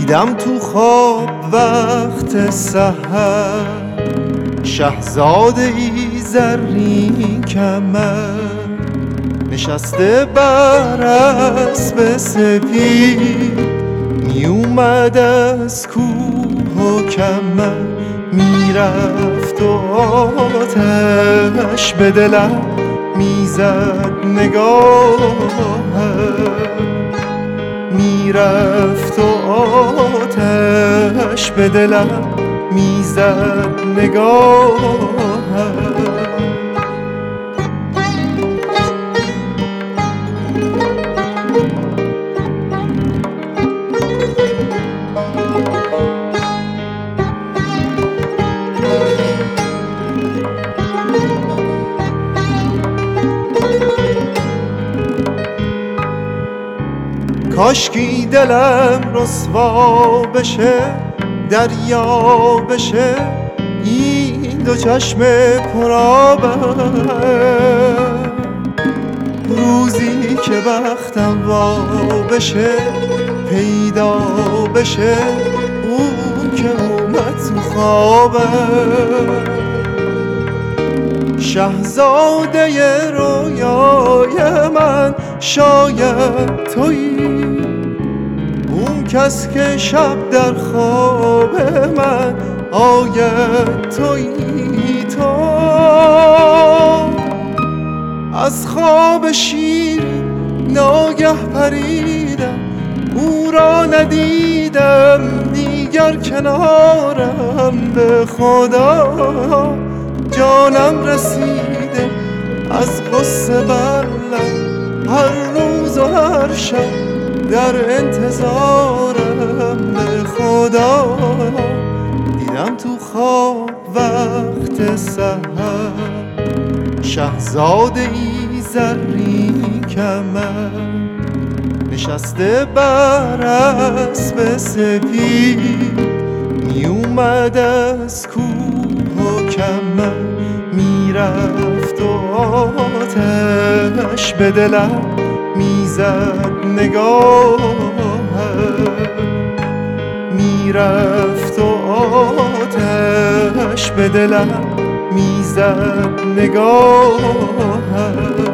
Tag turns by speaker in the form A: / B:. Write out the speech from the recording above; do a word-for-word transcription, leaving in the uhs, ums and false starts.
A: دیدم تو خواب وقت سحر شهزاده ای زرین کمر، نشسته بر اسب سپید، می اومد از کوه و کمر، میرفت و آتش به دلم میزد نگاهش، میرفت و آتش به دلم میزد نگاهش. کاشکی دلم رسوا بشه، دریا بشه، این دو چشم پرآبه، روزی که بختم وا بشه، پیدا بشه اون که اومد تو خوابه. شهزاده رویای من شاید تویی، اون کس که شب در خواب من آید تویی. تو از خواب شیرین ناگه پریدم، او را ندیدم دیگر کنارم، به خدا جانم رسیده از غصه بر لب، هر روز و هر شب در انتظارم، به خدا دیدم تو خواب وقت سحر شهزاده ای زرین کمر، نشسته بر اسب سپید، می اومد از کوه و کمر، میرفت و آتش به دلم میزد نگاهش، میرفت و آتش به دلم میزد نگاهش.